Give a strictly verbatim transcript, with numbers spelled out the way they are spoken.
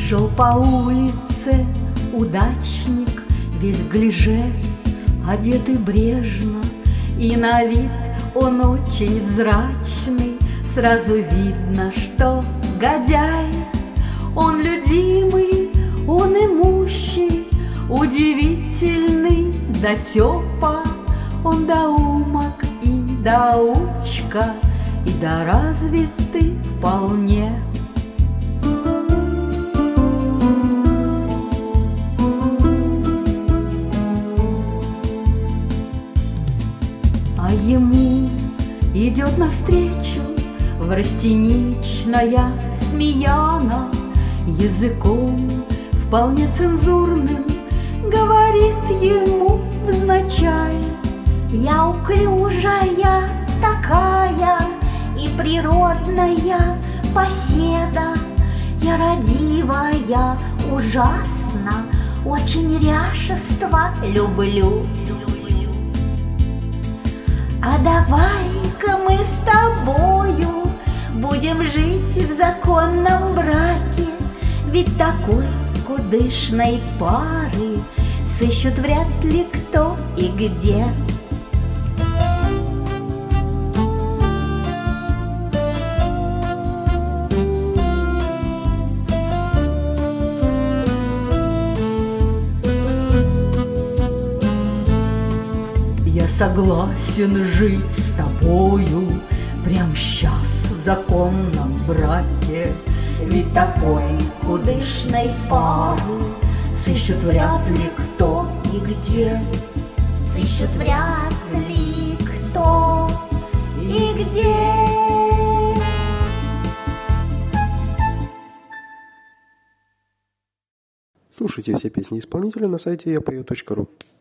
Шел по улице удачник, весь в гляже, одетый брежно, и на вид он очень взрачный. Сразу видно, что годяй. Он людимый, он имущий, удивительный дотепа. Он доумок и доучка, и доразвитый вполне. А ему идет навстречу воростеничная смеяна, языком вполне цензурным говорит ему взначай: я уклюжая такая и природная поседа, я родивая ужасно, очень ряшество люблю. А давай-ка мы с тобою будем жить в законном браке, ведь такой кудышной пары сыщут вряд ли кто и где. Я согласен жить с тобою прямо сейчас в законном браке, ведь такой кудышной пары сыщут вряд ли кто и где. Сыщут вряд ли кто и где. Слушайте все песни исполнителя на сайте я пою точка ру.